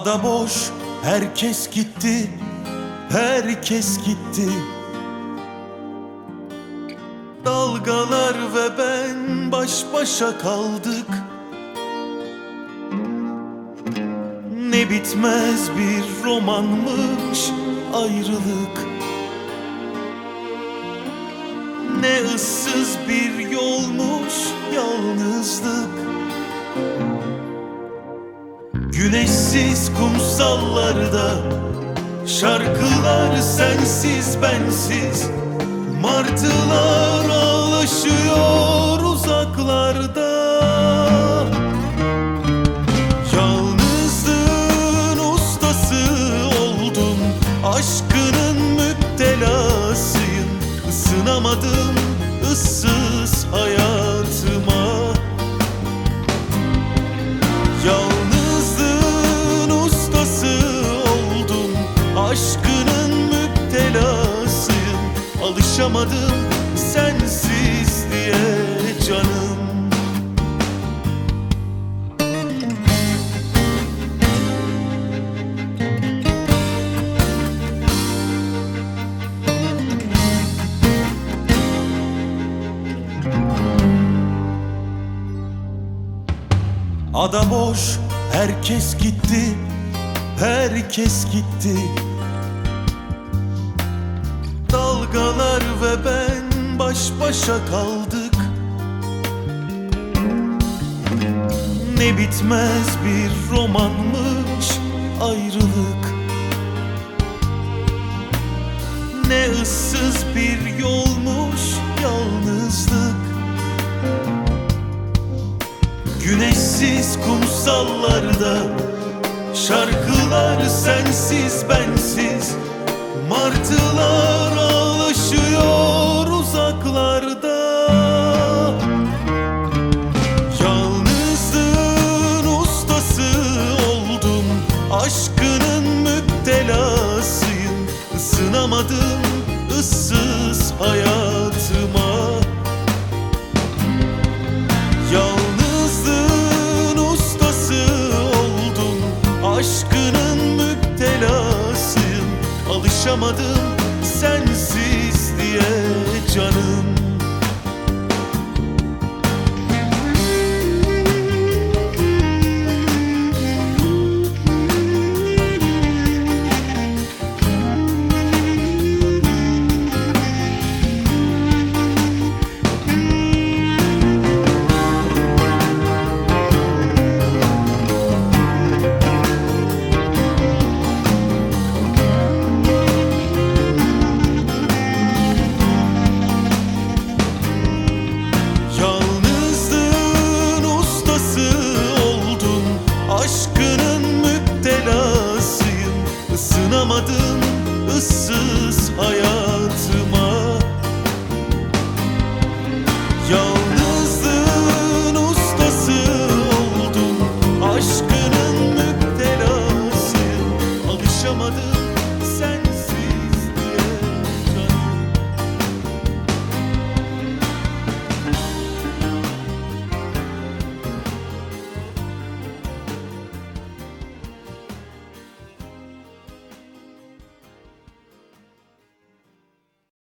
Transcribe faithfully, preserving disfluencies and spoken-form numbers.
Ada boş, herkes gitti, herkes gitti. Dalgalar ve ben baş başa kaldık. Ne bitmez bir romanmış ayrılık, ne ıssız bir yolmuş yalnızlık. Güneşsiz kumsallarda şarkılar sensiz bensiz. Martılar ağlaşıyor uzaklarda. Yalnızlığın ustası oldum, aşkının müptelasıyım. Isınamadım ıssız hayatıma. Yalnızlığın ustası oldum, aşkının müptelasıyım. Alışamadım sensizliğe canım. Ada boş, herkes gitti, herkes gitti. Dalgalar ve ben baş başa kaldık. Ne bitmez bir romanmış ayrılık, ne ıssız bir yolmuş yalnızlık. Güneşsiz kumsallarda şarkılar sensiz bensiz. Martılar ağlaşıyor uzaklarda. Yalnızlığın ustası oldum, aşkının müptelasıyım. Isınamadım ıssız hayatıma. Yalnızlığın ustası oldum, aşkının müptelasıyım. Alışamadım sensizliğe canım. Aşkının müptelasıyım. Isınamadım ıssız hayatıma. Yalnızlığın ustası oldum, aşkının müptelasıyım. Alışamadım